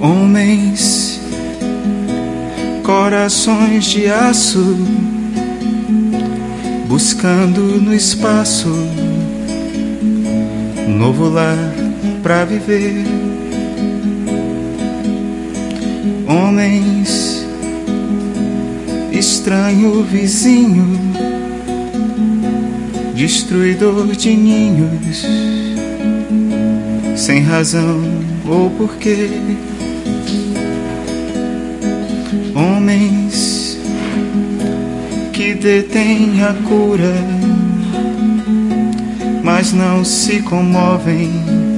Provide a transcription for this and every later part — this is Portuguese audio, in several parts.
Homens, corações de aço, buscando no espaço um novo lar pra viver. Homens, estranho vizinho, destruidor de ninhos, sem razão ou porquê. Homens que detêm a cura, mas não se comovem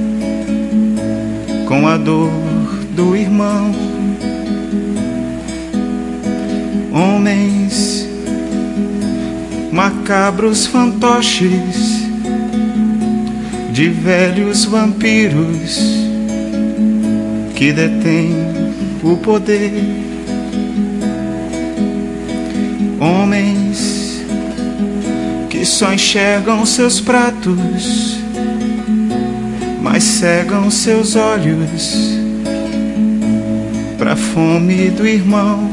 com a dor do irmão. Homens macabros fantoches de velhos vampiros que detêm o poder. Homens que só enxergam seus pratos, mas cegam seus olhos pra fome do irmão.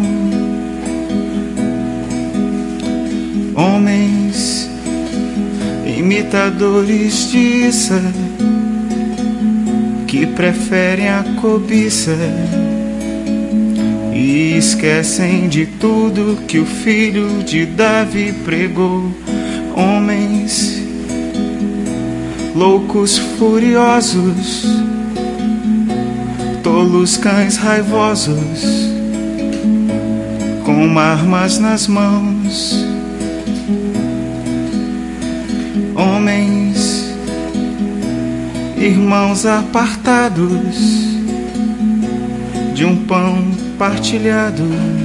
Homens imitadores de Issa, que preferem a cobiça e esquecem de tudo que o filho de Davi pregou. Homens loucos furiosos, tolos cães raivosos, com armas nas mãos. Homens, irmãos apartados de um pão partilhado,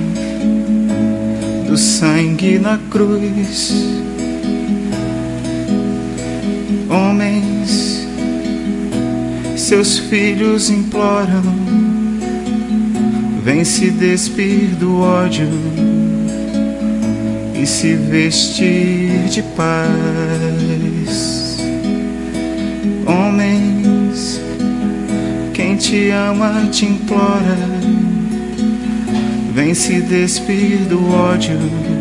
do sangue na cruz. Homens, seus filhos imploram, vem se despir do ódio e se vestir de paz. Homens, quem te ama te implora, vem se despir do ódio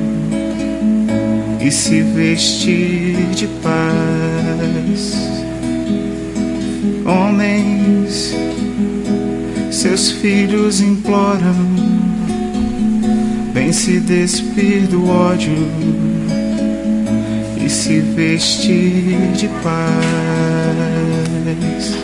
e se vestir de paz. Homens, seus filhos imploram, vem se despir do ódio e se vestir de paz.